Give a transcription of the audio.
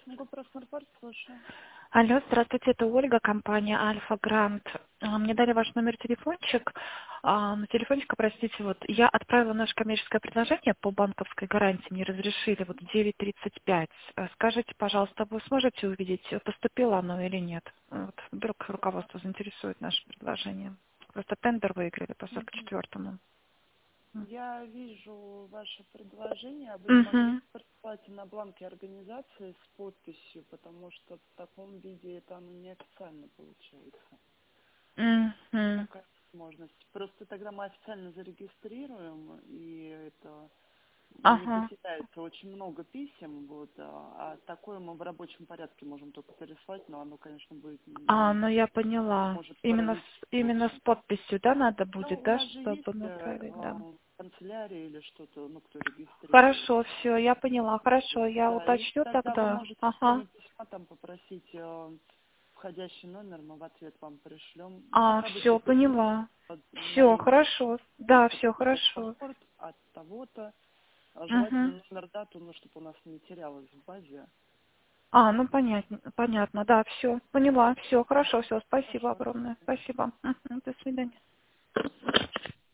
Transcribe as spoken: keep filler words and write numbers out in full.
Гоопроснабор, слушаю. Алло, здравствуйте, это Ольга, компания Альфа Грант. А, Мне дали ваш номер телефончик, а, ну, телефончика, простите, вот я отправила наше коммерческое предложение по банковской гарантии, мне разрешили вот в девять тридцать пять. А, Скажите, пожалуйста, вы сможете увидеть, поступило оно или нет? Вот, вдруг руководство заинтересует наше предложение. Просто тендер выиграли по сорок Мгм. четвёртому. Я вижу ваше предложение. А вы не могли Угу. прислать на бланке организации с подписью, потому что в таком виде это оно неофициально получается. Угу. Такая возможность. Просто тогда мы официально зарегистрируем, и это не Ага. потеряется очень много писем, вот, а, а такое мы в рабочем порядке можем только переслать, но оно, конечно, будет, А, м, ну я не поняла. может Именно поразить с, именно с очень. подписью, да, надо Ну, будет, у да, вас же чтобы есть э, направить, да. э, канцелярия или что-то, ну, кто регистрирует. Хорошо, все, я поняла. Хорошо, я Да, и уточню тогда вы тогда. можете в Ага. форме письма там попросить э, входящий номер, мы в ответ вам пришлем. Ну, А, как все, обычно, письмо поняла. под Все, моим хорошо. Да, все, вот хорошо. паспорт от того-то. А Угу. желательно номер, дату, ну, чтобы у нас не терялось в базе. А, ну понятно, понятно, да, все, поняла, все, хорошо, все, спасибо Хорошо. огромное, спасибо. Мгм, до свидания.